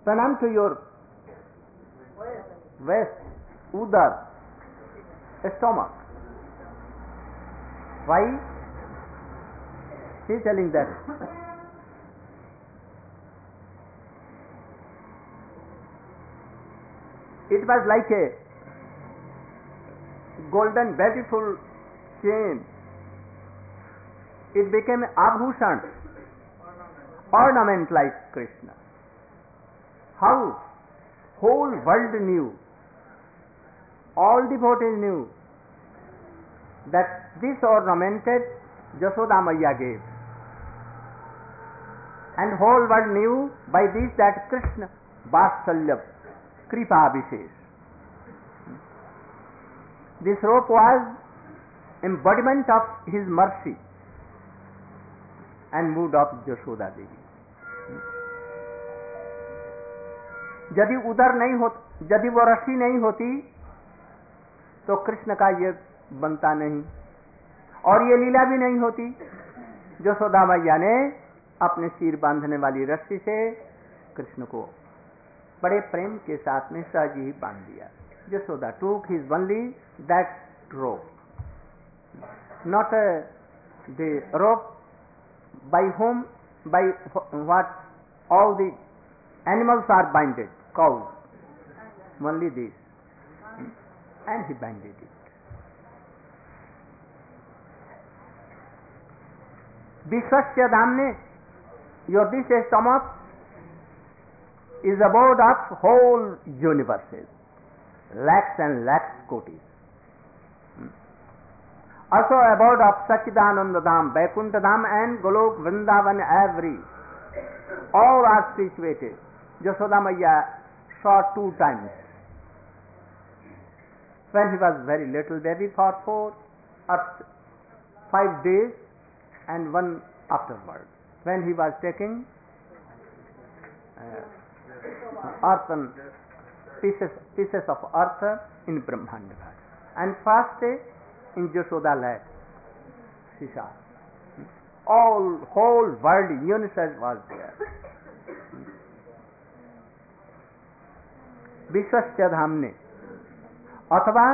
Pranam to your waist, udar, stomach. Why? He is telling that it was like a golden, beautiful chain. It became abhushan, ornament like Krishna. How? Whole world knew, all devotees knew that this ornamented Jashoda Maiya gave. And whole world knew by this that Krishna Vatsalya Kripa Vishesh. This rope was embodiment of his mercy and mood of Jashoda Devi. यदि उधर नहीं हो, यदि वो रस्सी नहीं होती तो कृष्ण का ये बनता नहीं, और ये लीला भी नहीं होती। यशोदा मैया ने अपने सिर बांधने वाली रस्सी से कृष्ण को बड़े प्रेम के साथ में सहज ही बांध दिया। Yashoda took his only that rope, not the rope by whom, by what all the animals are binded, cows, only this, and he binded it. Vishwasya Dhamne, your this stomach is abode of whole universes, lakhs and lakhs kotis. Also abode of Sachidananda Dham, Vaikuntha Dham and Golok, Vrindavan, every. All are situated. Jashoda Maiya saw 2 times. When he was very little baby for 4 or 5 days and 1 afterward. When he was taking earth and pieces of earth in Brahmanda. And first day in Jashoda lap, she saw. All whole world universe was there. विश्वस्य धामने अथवा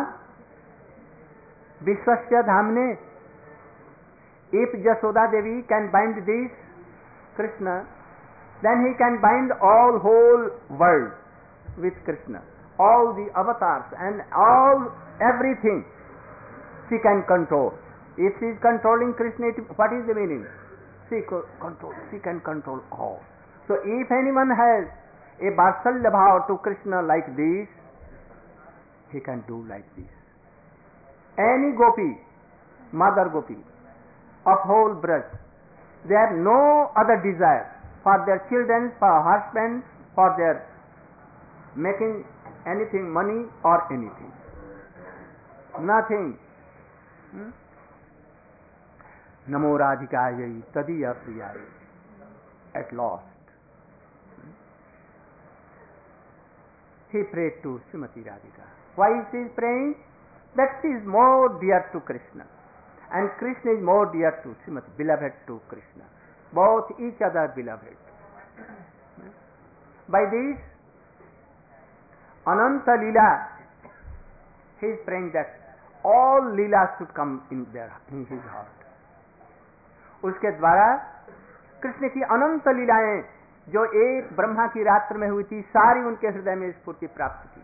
विश्वस्य Dhamne, if Jashoda Devi can bind this Krishna, then he can bind all whole world with Krishna, all the avatars and all everything she can control. If she is controlling Krishna, what is the meaning? She can control all. So if anyone has a Vatsalya bhav to Krishna like this, he can do like this. Any gopi, mother gopi, of whole breast, they have no other desire for their children, for husbands, for their making anything, money or anything. Nothing. Namo Radhikayai Tadiya Priyai. At last, he prayed to Srimati Radhika. Why is he praying? That she is more dear to Krishna, and Krishna is more dear to Srimati, beloved to Krishna. Both each other beloved. By this, Ananta Leela, he is praying that all Leelas should come in his heart. उसके द्वारा कृष्ण की अनंत लीलाएं जो एक ब्रह्मा की रात्र में हुई थी, सारी उनके हृदय में स्फूर्ति प्राप्त की।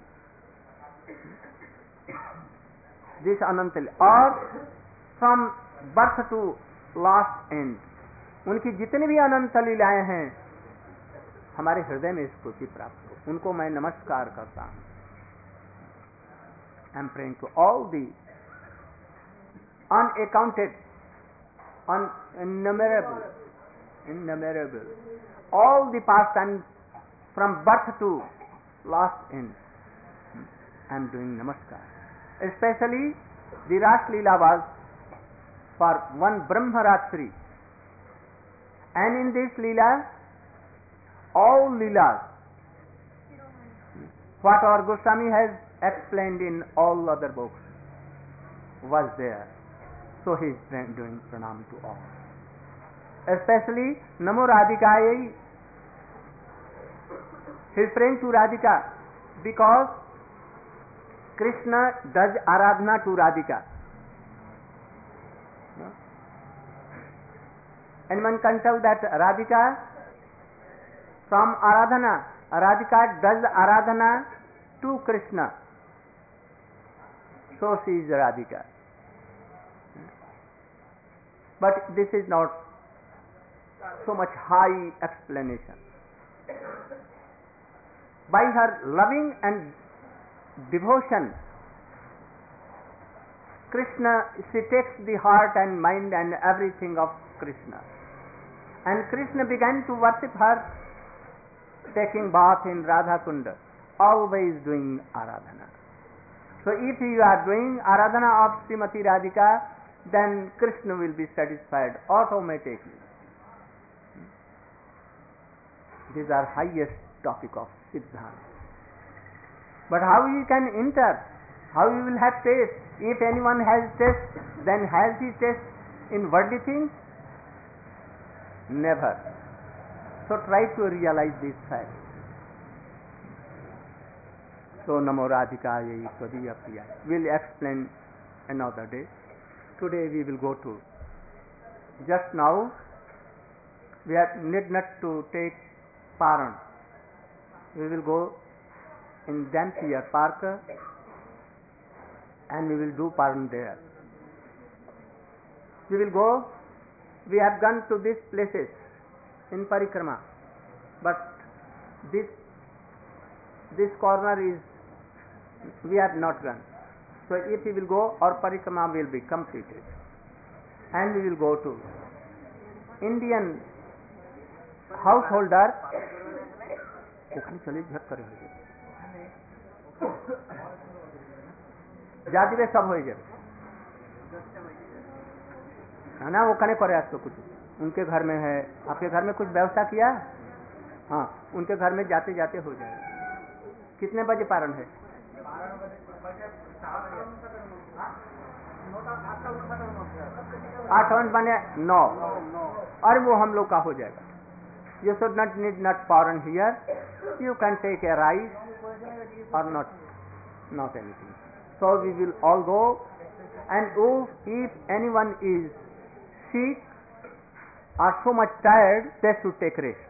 दिस अनंत और from birth to last end, उनकी जितनी भी अनंत लीलाएं हैं हमारे हृदय में स्फूर्ति प्राप्त हो, उनको मैं नमस्कार करता हूं। I am praying to all the unaccounted, innumerable, all the past and from birth to last end. I am doing namaskar. Especially the Ras Leela was for one Brahma Ratri, and in this Leela, all Leelas, what our Goswami has explained in all other books, was there. So he is doing pranam to all. Especially Namo Radhikayai, He is praying to Radhika because Krishna does Aradhana to Radhika. Anyone can tell that Radhika from Aradhana, Radhika does Aradhana to Krishna. So she is Radhika. But this is not so much high explanation. By her loving and devotion, Krishna, she takes the heart and mind and everything of Krishna. And Krishna began to worship her, taking bath in Radha Kunda, always doing Aradhana. So if you are doing Aradhana of Srimati Radhika, then Krishna will be satisfied automatically. These are highest topic of Siddhanta. But how you can enter? How you will have taste? If anyone has taste, then has he taste in worldly things? Never. So try to realize this fact. So Namo Radhikaya Tvadiya Priya. We'll explain another day. Today we will go to. Just now we need not to take Paran. We will go in Dampier Park and we will do Paran there. We will go. We have gone to these places in Parikrama, but this corner is we have not gone. So if we will go, our Parikrama will be completed, and we will go to Indian householder. যা দিবে সব হয়ে যাবে है ना, वो कने करे आज तो कुछ उनके घर में है, आपके घर में कुछ व्यवस्था किया? हाँ, उनके घर में जाते जाते हो जाएगा। कितने बजे पारण है? 8 बने 9, और वो हम लोग का हो जाएगा। You should not need not paran here. You can take a rice or not anything. So we will all go, and if anyone is sick or so much tired, they should take rest.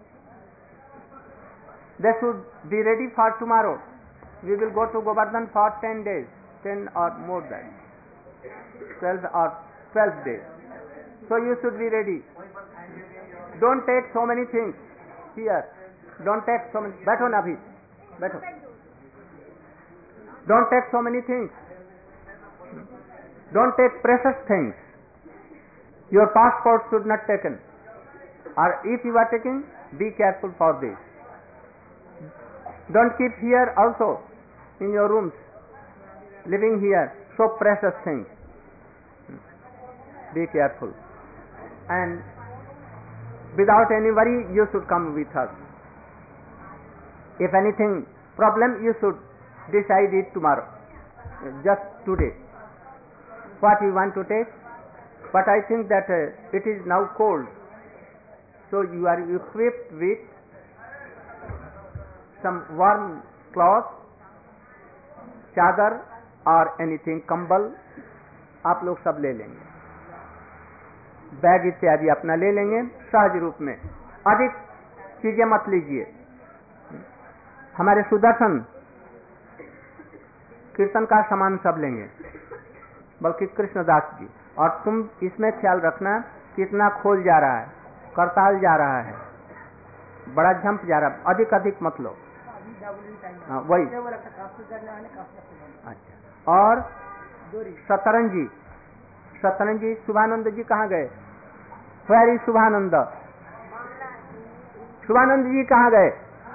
They should be ready for tomorrow. We will go to Govardhan for 10 days, 10 or more than 12 or 12 days. So you should be ready. Don't take so many things here. Don't take so many. Baitho na abhi. Baitho. Don't take so many things. Don't take precious things. Your passport should not taken. Or if you are taking, be careful for this. Don't keep here also in your rooms, living here, so precious things. Be careful. And without any worry, you should come with us. If anything problem, you should decide it tomorrow, just today, what you want to take. But I think that it is now cold, so you are equipped with some warm cloth, चादर और anything, कंबल आप लोग सब ले लेंगे, bag इत्यादि अपना ले लेंगे सहज रूप में। अधिक चीजें मत लीजिए। हमारे सुदर्शन कीर्तन का सामान सब लेंगे, बल्कि कृष्णदास जी। और तुम इसमें ख्याल रखना कितना खोल जा रहा है, करताल जा रहा है, बड़ा झंप जा रहा है, अधिक अधिक मत लो। हाँ वही। अच्छा, और सतरंग जी शुभानंद जी कहाँ गए? वेरी शुभानंद जी कहाँ गए?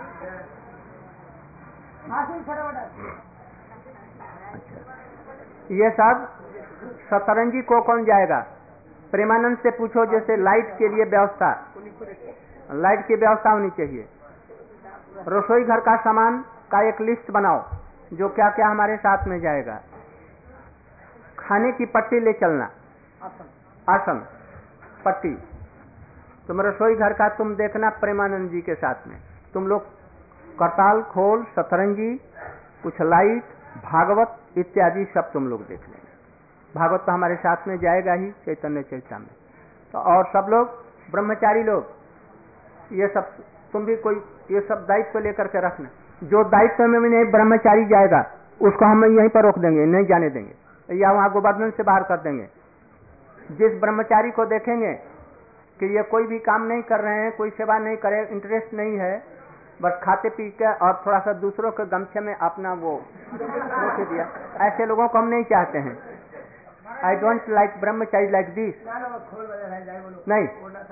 ये सब सतरंगी को कौन जाएगा? प्रेमानंद से पूछो, जैसे लाइट के लिए व्यवस्था, लाइट की व्यवस्था होनी चाहिए। रसोई घर का सामान का एक लिस्ट बनाओ, जो क्या क्या हमारे साथ में जाएगा। खाने की पट्टी ले चलना, आसन पट्टी। तुम रसोई घर का तुम देखना प्रेमानंद जी के साथ में, तुम लोग करताल, खोल, सतरंगी, कुछ लाइट, भागवत इत्यादि सब तुम लोग देख लेंगे। भागवत तो हमारे साथ में जाएगा ही चैतन्य चरितामृत। तो और सब लोग ब्रह्मचारी लोग ये सब तुम भी कोई ये सब दायित्व लेकर के रखना। जो दायित्व में नहीं ब्रह्मचारी जाएगा उसको हम यहीं पर रोक देंगे, नहीं जाने देंगे या वहां गोवर्धन से बाहर कर देंगे। जिस ब्रह्मचारी को देखेंगे कि ये कोई भी काम नहीं कर रहे हैं, कोई सेवा नहीं करे, इंटरेस्ट नहीं है, बस खाते पी के और थोड़ा सा दूसरों के गमछे में अपना वो रोक दिया, ऐसे लोगों को हम नहीं चाहते हैं। I don't like brahmachari like this. नहीं,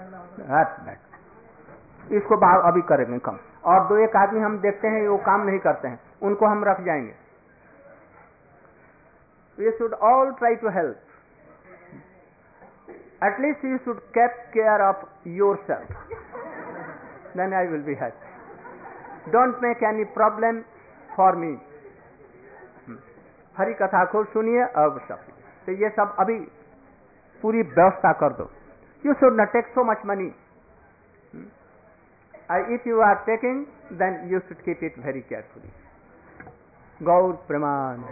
इसको अभी करेंगे कम। और दो एक आदमी हम देखते हैं वो काम नहीं करते हैं, उनको हम रख जाएंगे। We should all try to help. At least you should take care of yourself. Then I will be happy. Don't make any problem for me. Hari कथा खूब सुनिए अब सब। तो ये सब अभी पूरी व्यवस्था कर दो। You should not take so much money. If you are taking, then you should keep it very carefully. गौर प्रमाण।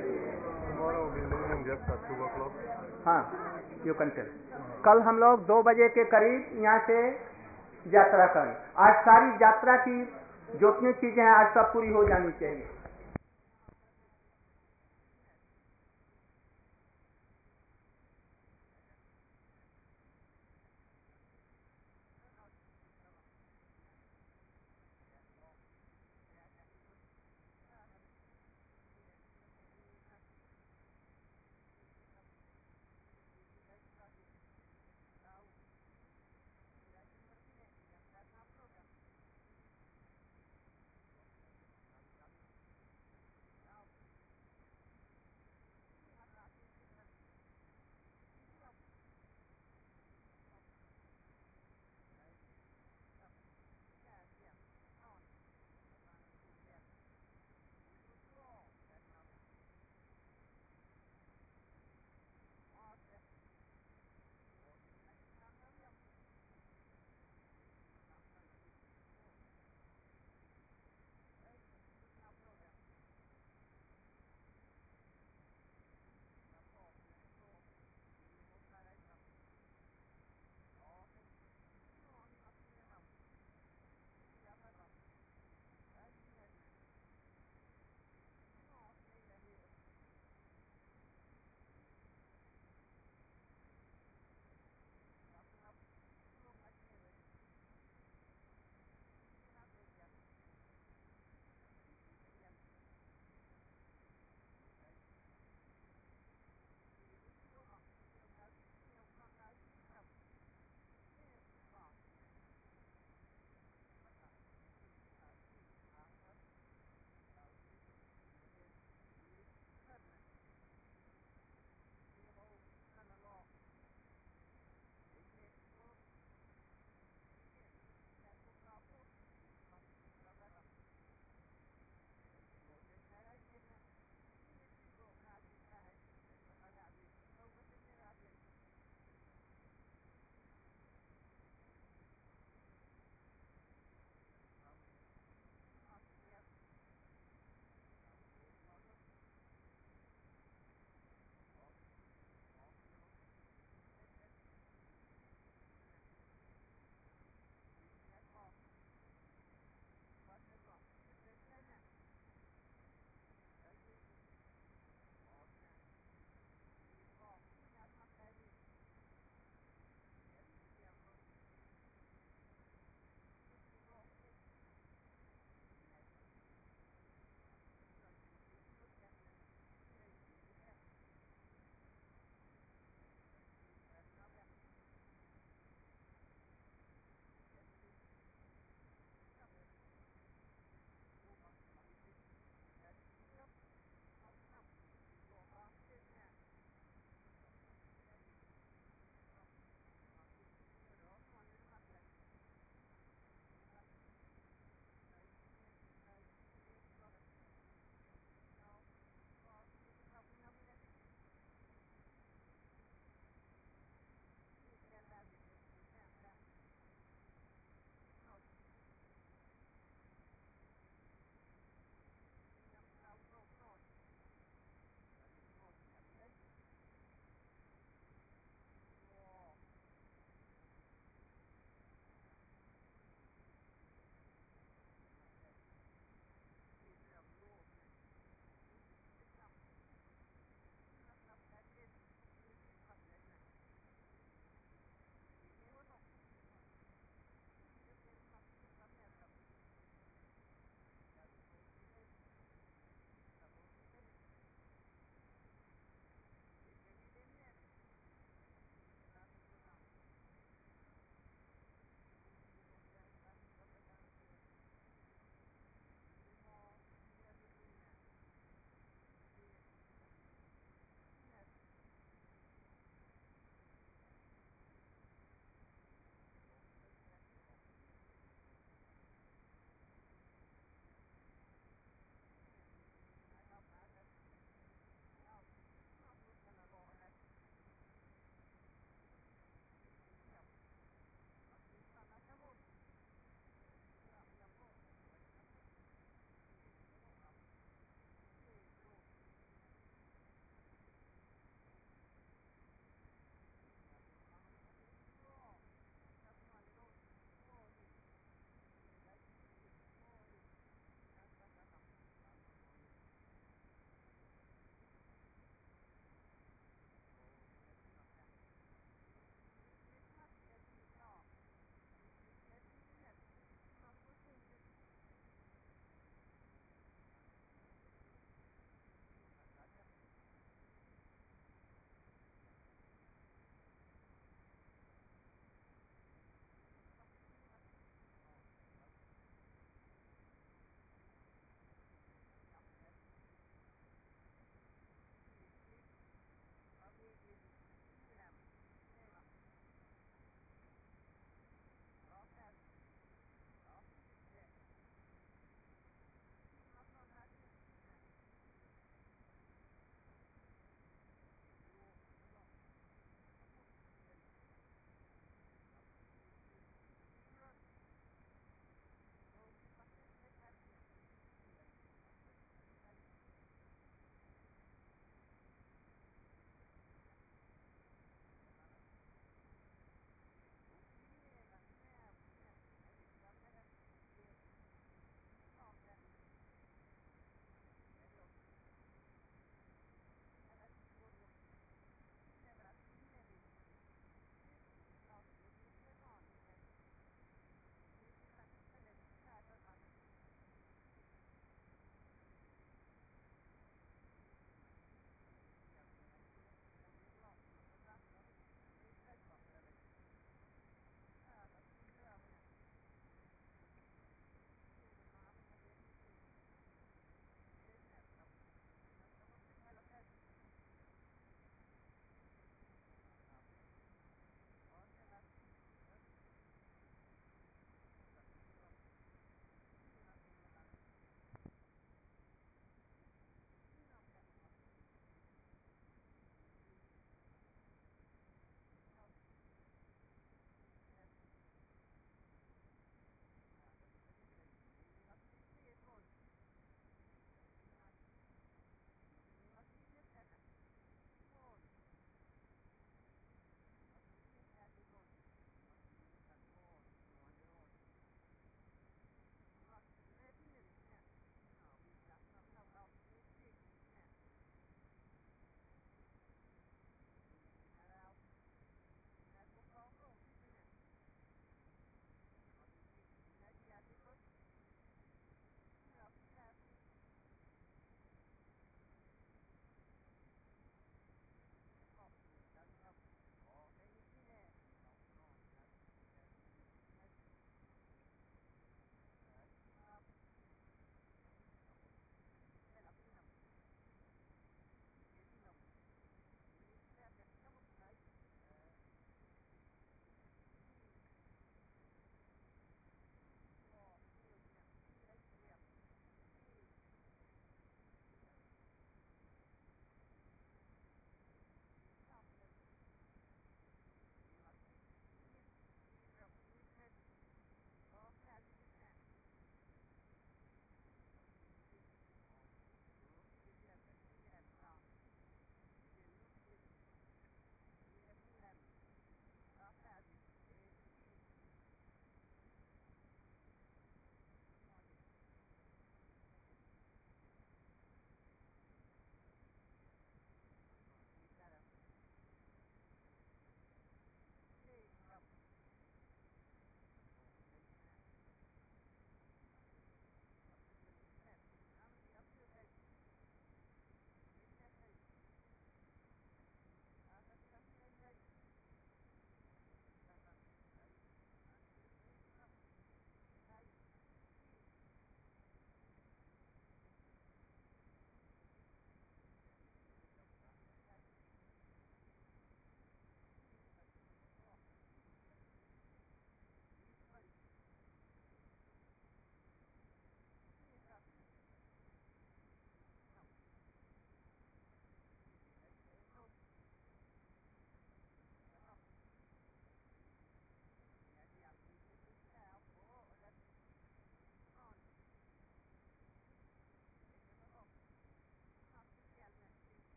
हाँ, you can tell. कल हम लोग 2 बजे के करीब यहाँ से यात्रा करें। आज सारी यात्रा की जितनी चीजें हैं आज सब पूरी हो जानी चाहिए।